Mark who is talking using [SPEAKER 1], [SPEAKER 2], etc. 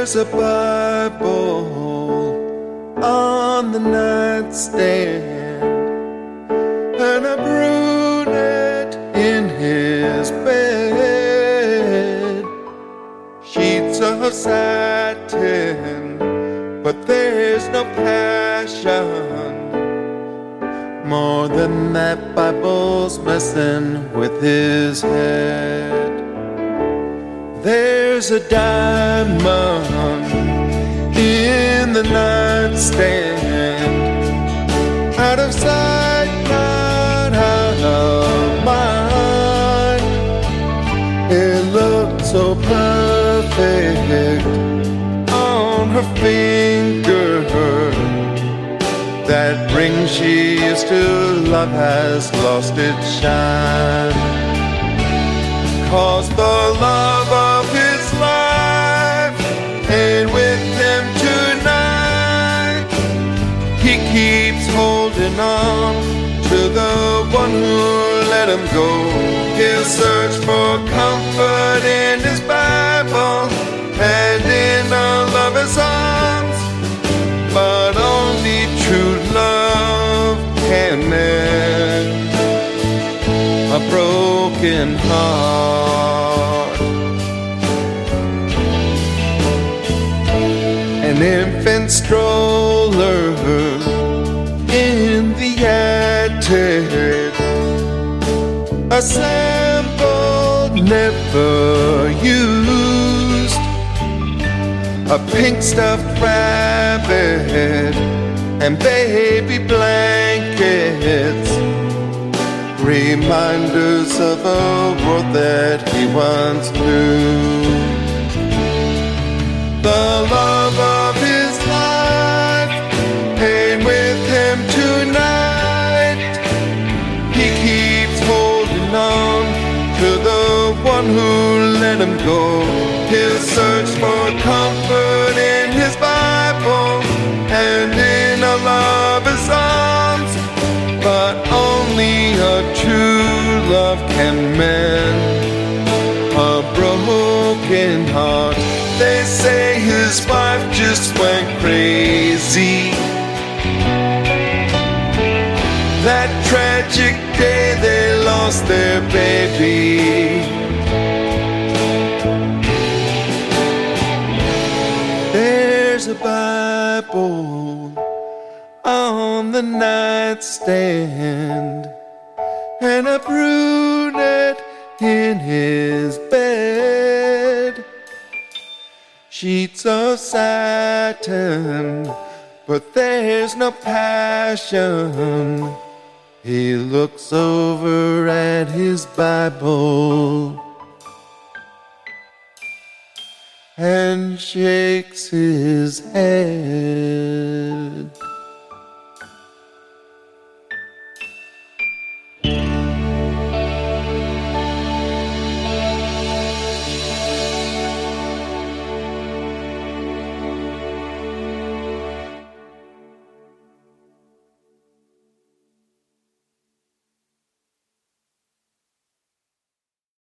[SPEAKER 1] There's a Bible on the nightstand and a brunette in his bed. Sheets of satin, but there's no passion. More than that, Bible's messing with his head. There's a diamond in the nightstand, out of sight, not out of mind. It looked so perfect on her finger. That ring she used to love has lost its shine. 'Cause the love of his life ain't with him tonight. He keeps holding on to the one who let him go. He'll search for comfort in his Bible and in a lover's arms, but only true love can mend a broken heart. An infant stroller in the attic, assembled, never used. A pink stuffed rabbit and baby blankets, reminders of a world that he once knew. The love of his life ain't with him tonight. He keeps holding on to the one who let him go. He'll search for comfort in his Bible and in a lover's arms, but only a true love can mend a broken heart. They say his wife just went crazy that tragic day they lost their baby. There's a Bible on the nightstand and a brunette in his bed. Sheets of satin, but there's no passion. He looks over at his Bible and shakes his head.